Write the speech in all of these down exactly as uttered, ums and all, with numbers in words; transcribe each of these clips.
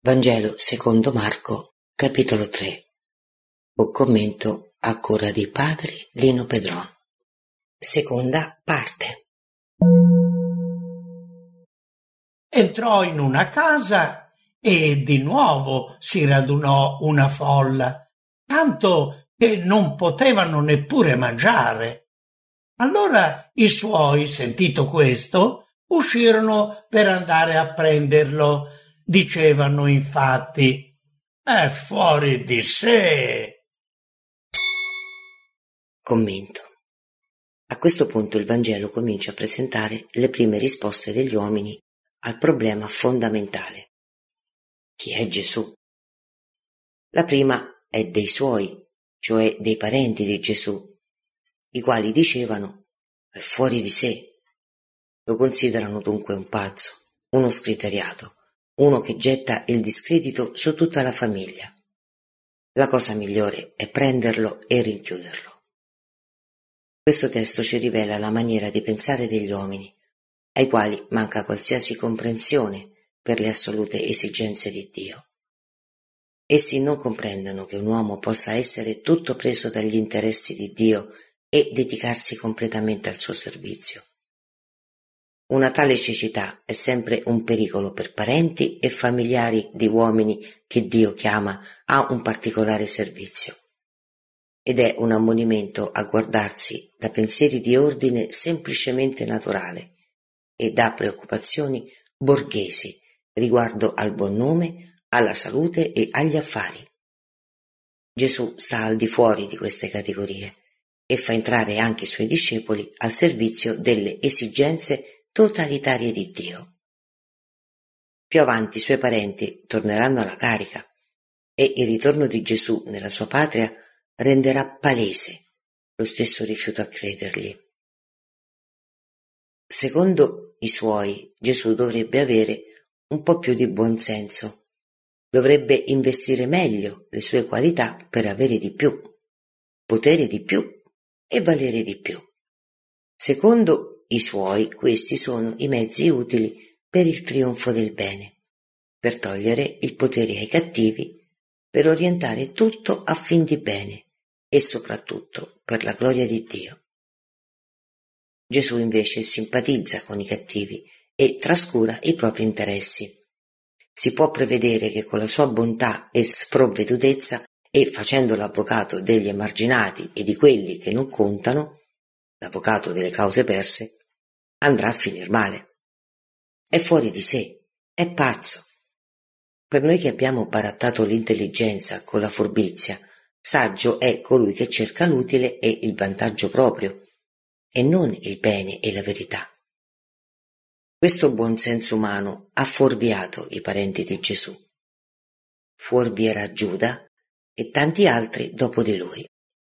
Vangelo secondo Marco, capitolo tre. Un commento a cura di padre Lino Pedron. Seconda parte. Entrò in una casa e di nuovo si radunò una folla, tanto che non potevano neppure mangiare. Allora i suoi, sentito questo, uscirono per andare a prenderlo. Dicevano infatti: è fuori di sé. Commento. A questo punto il Vangelo comincia a presentare le prime risposte degli uomini al problema fondamentale. Chi è Gesù? La prima è dei suoi, cioè dei parenti di Gesù, i quali dicevano: è fuori di sé. Lo considerano dunque un pazzo, uno scriteriato, uno che getta il discredito su tutta la famiglia. La cosa migliore è prenderlo e rinchiuderlo. Questo testo ci rivela la maniera di pensare degli uomini, ai quali manca qualsiasi comprensione per le assolute esigenze di Dio. Essi non comprendono che un uomo possa essere tutto preso dagli interessi di Dio e dedicarsi completamente al suo servizio. Una tale cecità è sempre un pericolo per parenti e familiari di uomini che Dio chiama a un particolare servizio, ed è un ammonimento a guardarsi da pensieri di ordine semplicemente naturale e da preoccupazioni borghesi riguardo al buon nome, alla salute e agli affari. Gesù sta al di fuori di queste categorie e fa entrare anche i suoi discepoli al servizio delle esigenze totalitarie di Dio. Più avanti i suoi parenti torneranno alla carica e il ritorno di Gesù nella sua patria renderà palese lo stesso rifiuto a credergli. Secondo i suoi, Gesù dovrebbe avere un po' più di buonsenso, dovrebbe investire meglio le sue qualità per avere di più, potere di più e valere di più. Secondo i suoi, questi sono i mezzi utili per il trionfo del bene, per togliere il potere ai cattivi, per orientare tutto a fin di bene e soprattutto per la gloria di Dio. Gesù invece simpatizza con i cattivi e trascura i propri interessi. Si può prevedere che con la sua bontà e sprovvedutezza e facendo l'avvocato degli emarginati e di quelli che non contano, l'avvocato delle cause perse, andrà a finir male. È fuori di sé, è pazzo. Per noi che abbiamo barattato l'intelligenza con la furbizia, saggio è colui che cerca l'utile e il vantaggio proprio, e non il bene e la verità. Questo buon senso umano ha fuorviato i parenti di Gesù. Fuorvierà Giuda e tanti altri dopo di lui.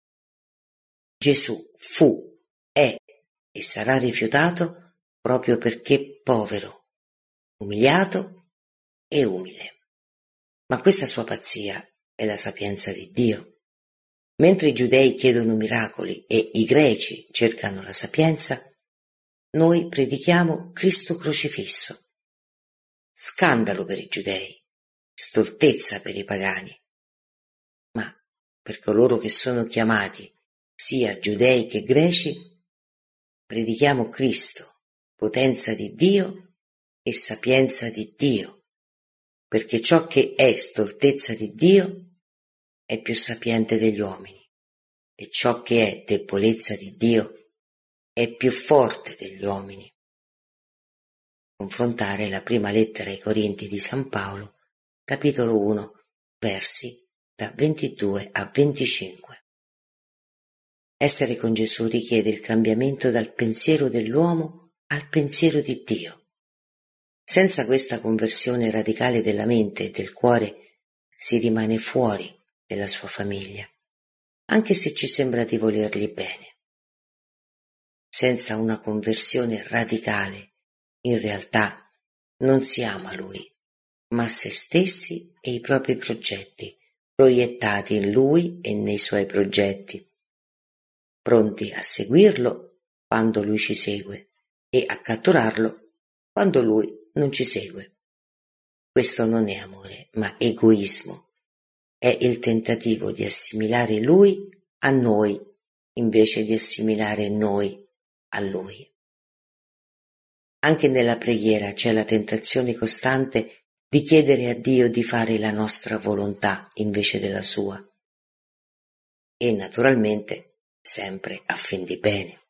Gesù fu, è e sarà rifiutato proprio perché povero, umiliato e umile. Ma questa sua pazzia è la sapienza di Dio. Mentre i giudei chiedono miracoli e i greci cercano la sapienza, noi predichiamo Cristo crocifisso. Scandalo per i giudei, stoltezza per i pagani. Ma per coloro che sono chiamati, sia giudei che greci, predichiamo Cristo, potenza di Dio e sapienza di Dio, perché ciò che è stoltezza di Dio è più sapiente degli uomini, e ciò che è debolezza di Dio è più forte degli uomini. Confrontare la prima lettera ai Corinti di San Paolo, capitolo uno, versi da ventidue a venticinque. Essere con Gesù richiede il cambiamento dal pensiero dell'uomo al pensiero di Dio. Senza questa conversione radicale della mente e del cuore si rimane fuori della sua famiglia, anche se ci sembra di volergli bene. Senza una conversione radicale, in realtà non si ama Lui, ma se stessi e i propri progetti, proiettati in Lui e nei suoi progetti, pronti a seguirlo quando Lui ci segue e a catturarlo quando Lui non ci segue. Questo non è amore, ma egoismo. È il tentativo di assimilare lui a noi, invece di assimilare noi a lui. Anche nella preghiera c'è la tentazione costante di chiedere a Dio di fare la nostra volontà invece della sua. E naturalmente sempre a fin di bene.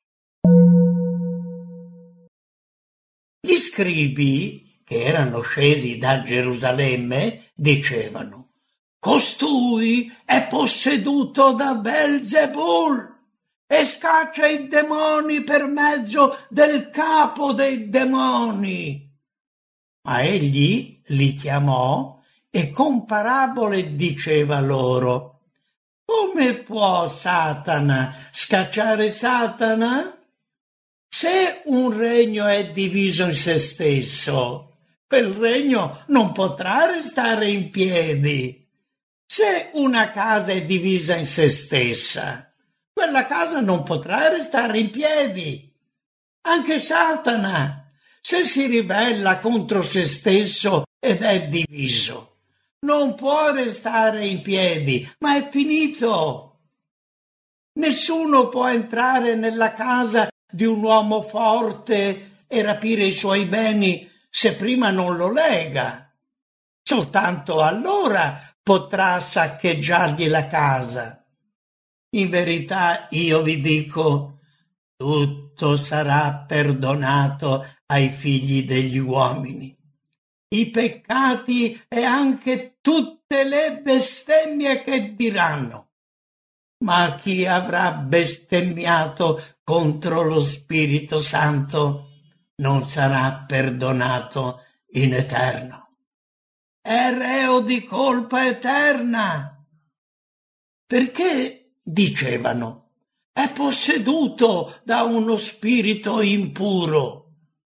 Gli scribi, che erano scesi da Gerusalemme, dicevano: «Costui è posseduto da Belzebul e scaccia i demoni per mezzo del capo dei demoni». Ma egli li chiamò e con parabole diceva loro: «Come può Satana scacciare Satana? Se un regno è diviso in se stesso, quel regno non potrà restare in piedi. Se una casa è divisa in se stessa, quella casa non potrà restare in piedi. Anche Satana, se si ribella contro se stesso ed è diviso, non può restare in piedi, ma è finito. Nessuno può entrare nella casa di un uomo forte e rapire i suoi beni se prima non lo lega. Soltanto allora potrà saccheggiargli la casa. In verità io vi dico, tutto sarà perdonato ai figli degli uomini. I peccati e anche tutte le bestemmie che diranno. Ma chi avrà bestemmiato contro lo Spirito Santo non sarà perdonato in eterno. È reo di colpa eterna. Perché, dicevano, è posseduto da uno spirito impuro.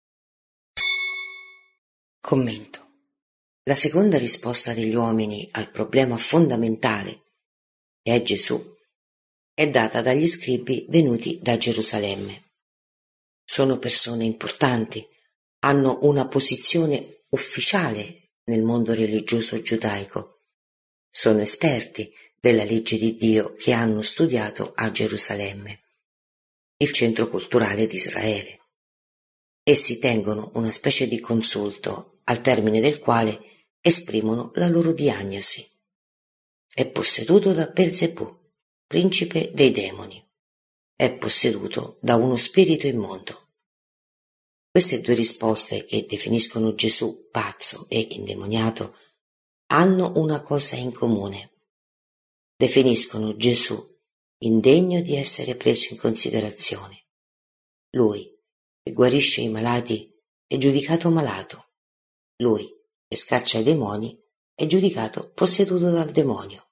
Commento. La seconda risposta degli uomini al problema fondamentale, che è Gesù, è data dagli scribi venuti da Gerusalemme. Sono persone importanti, hanno una posizione ufficiale nel mondo religioso giudaico. Sono esperti della legge di Dio che hanno studiato a Gerusalemme, il centro culturale di Israele. Essi tengono una specie di consulto al termine del quale esprimono la loro diagnosi. È posseduto da Belzebù, principe dei demoni. È posseduto da uno spirito immondo. Queste due risposte, che definiscono Gesù pazzo e indemoniato, hanno una cosa in comune. Definiscono Gesù indegno di essere preso in considerazione. Lui, che guarisce i malati, è giudicato malato. Lui, che scaccia i demoni, è giudicato posseduto dal demonio.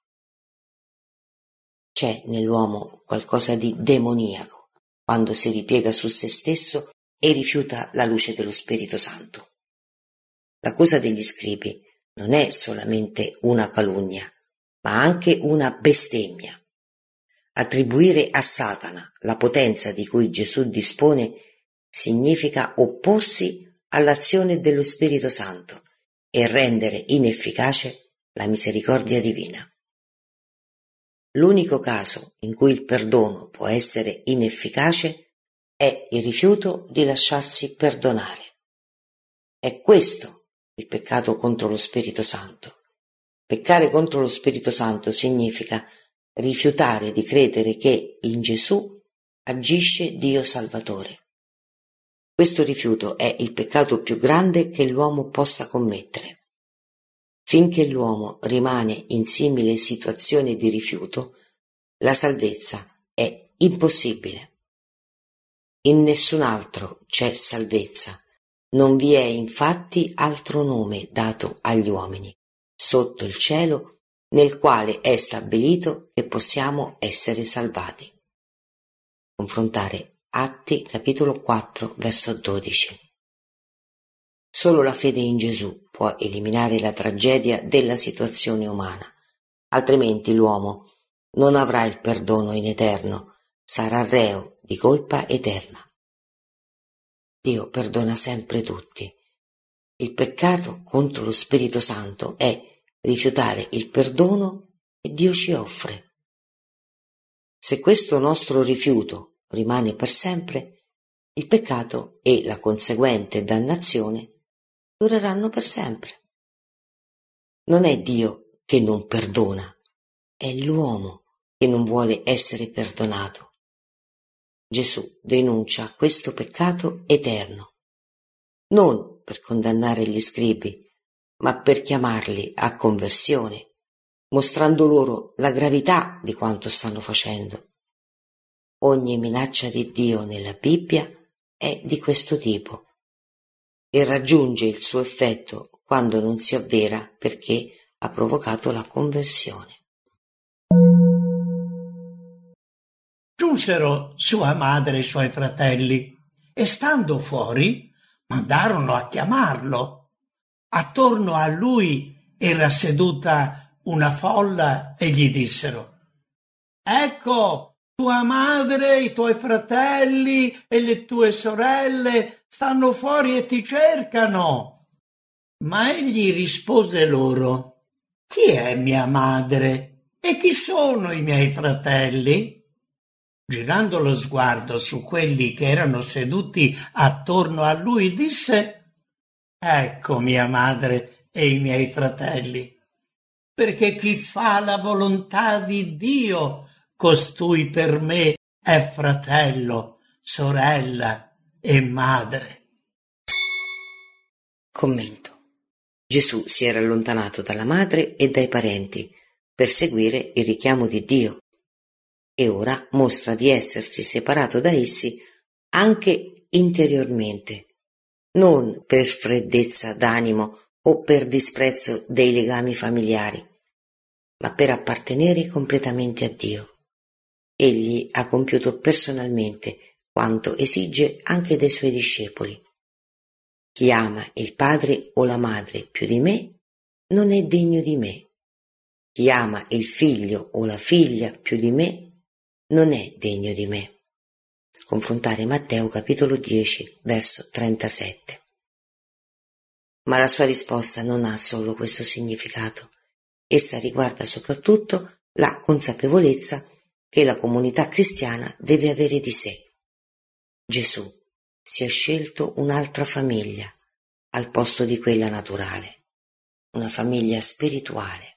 C'è nell'uomo qualcosa di demoniaco quando si ripiega su se stesso e rifiuta la luce dello Spirito Santo. L'accusa degli scribi non è solamente una calunnia, ma anche una bestemmia. Attribuire a Satana la potenza di cui Gesù dispone significa opporsi all'azione dello Spirito Santo e rendere inefficace la misericordia divina. L'unico caso in cui il perdono può essere inefficace è il rifiuto di lasciarsi perdonare. È questo il peccato contro lo Spirito Santo. Peccare contro lo Spirito Santo significa rifiutare di credere che in Gesù agisce Dio Salvatore. Questo rifiuto è il peccato più grande che l'uomo possa commettere. Finché l'uomo rimane in simile situazione di rifiuto, la salvezza è impossibile. In nessun altro c'è salvezza. Non vi è infatti altro nome dato agli uomini sotto il cielo nel quale è stabilito che possiamo essere salvati. Confrontare Atti capitolo quattro verso dodici. Solo la fede in Gesù può eliminare la tragedia della situazione umana, altrimenti l'uomo non avrà il perdono in eterno, sarà reo di colpa eterna. Dio perdona sempre tutti, Il peccato contro lo Spirito Santo è rifiutare il perdono che Dio ci offre. Se questo nostro rifiuto rimane per sempre, il peccato e la conseguente dannazione dureranno per sempre. Non è Dio che non perdona, è l'uomo che non vuole essere perdonato. Gesù denuncia questo peccato eterno, non per condannare gli scribi, ma per chiamarli a conversione, mostrando loro la gravità di quanto stanno facendo. Ogni minaccia di Dio nella Bibbia è di questo tipo e raggiunge il suo effetto quando non si avvera perché ha provocato la conversione. Giunsero sua madre e i suoi fratelli e, stando fuori, mandarono a chiamarlo. Attorno a lui era seduta una folla e gli dissero: «Ecco, tua madre, i tuoi fratelli e le tue sorelle stanno fuori e ti cercano». Ma egli rispose loro: «Chi è mia madre e chi sono i miei fratelli?» Girando lo sguardo su quelli che erano seduti attorno a lui, disse: «Ecco mia madre e i miei fratelli, perché chi fa la volontà di Dio, costui per me è fratello, sorella e madre». Commento. Gesù si era allontanato dalla madre e dai parenti per seguire il richiamo di Dio e ora mostra di essersi separato da essi anche interiormente, non per freddezza d'animo o per disprezzo dei legami familiari, ma per appartenere completamente a Dio. Egli ha compiuto personalmente quanto esige anche dai suoi discepoli. Chi ama il padre o la madre più di me non è degno di me. Chi ama il figlio o la figlia più di me non è degno di me. Confrontare Matteo capitolo dieci, verso trentasette. Ma la sua risposta non ha solo questo significato. Essa riguarda soprattutto la consapevolezza che la comunità cristiana deve avere di sé. Gesù si è scelto un'altra famiglia al posto di quella naturale, una famiglia spirituale.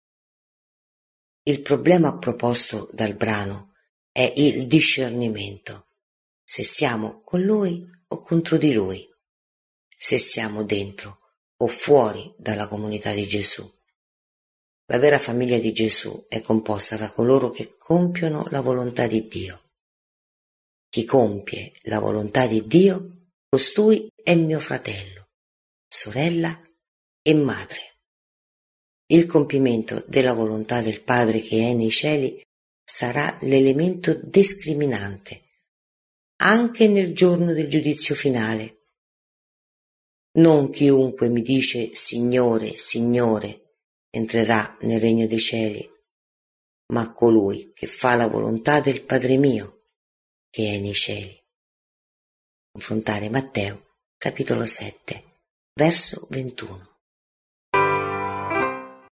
Il problema proposto dal brano è il discernimento, se siamo con Lui o contro di Lui, se siamo dentro o fuori dalla comunità di Gesù. La vera famiglia di Gesù è composta da coloro che compiono la volontà di Dio. Chi compie la volontà di Dio, costui è mio fratello, sorella e madre. Il compimento della volontà del Padre che è nei cieli sarà l'elemento discriminante anche nel giorno del giudizio finale. Non chiunque mi dice Signore, Signore entrerà nel regno dei cieli, ma colui che fa la volontà del Padre mio che è nei cieli. Confrontare Matteo capitolo sette, verso ventuno.